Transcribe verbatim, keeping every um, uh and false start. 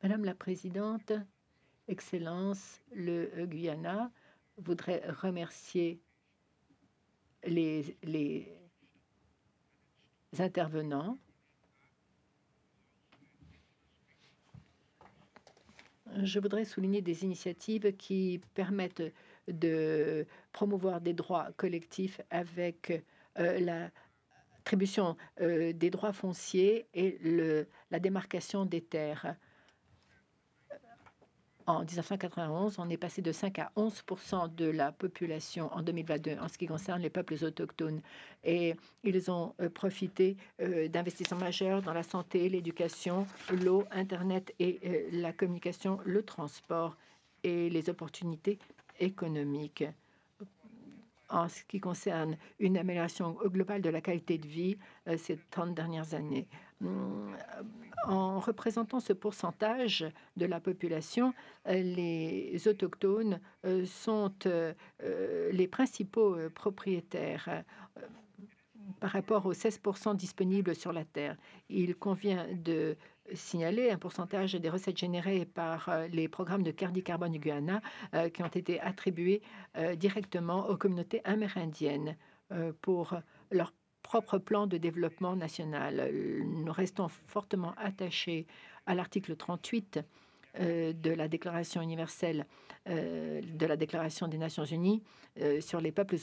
Madame la présidente, Excellences, le euh, Guyana voudrait remercier les, les intervenants. Je voudrais souligner des initiatives qui permettent de promouvoir des droits collectifs avec euh, la attribution euh, des droits fonciers et le, la démarcation des terres. En mille neuf cent quatre-vingt-onze, on est passé de cinq à onze de la population en deux mille vingt-deux en ce qui concerne les peuples autochtones. Et ils ont euh, profité euh, d'investissements majeurs dans la santé, l'éducation, l'eau, Internet et euh, la communication, le transport et les opportunités économiques. En ce qui concerne une amélioration globale de la qualité de vie euh, ces trente dernières années. Hum, En représentant ce pourcentage de la population, euh, les autochtones euh, sont euh, euh, les principaux euh, propriétaires euh, par rapport aux seize disponibles sur la Terre. Il convient de signaler un pourcentage des recettes générées par euh, les programmes de crédit carbone du Guyana euh, qui ont été attribués euh, directement aux communautés amérindiennes euh, pour leur propre plan de développement national. Nous restons fortement attachés à l'article trente-huit euh, de la Déclaration universelle euh, de la Déclaration des Nations unies euh, sur les peuples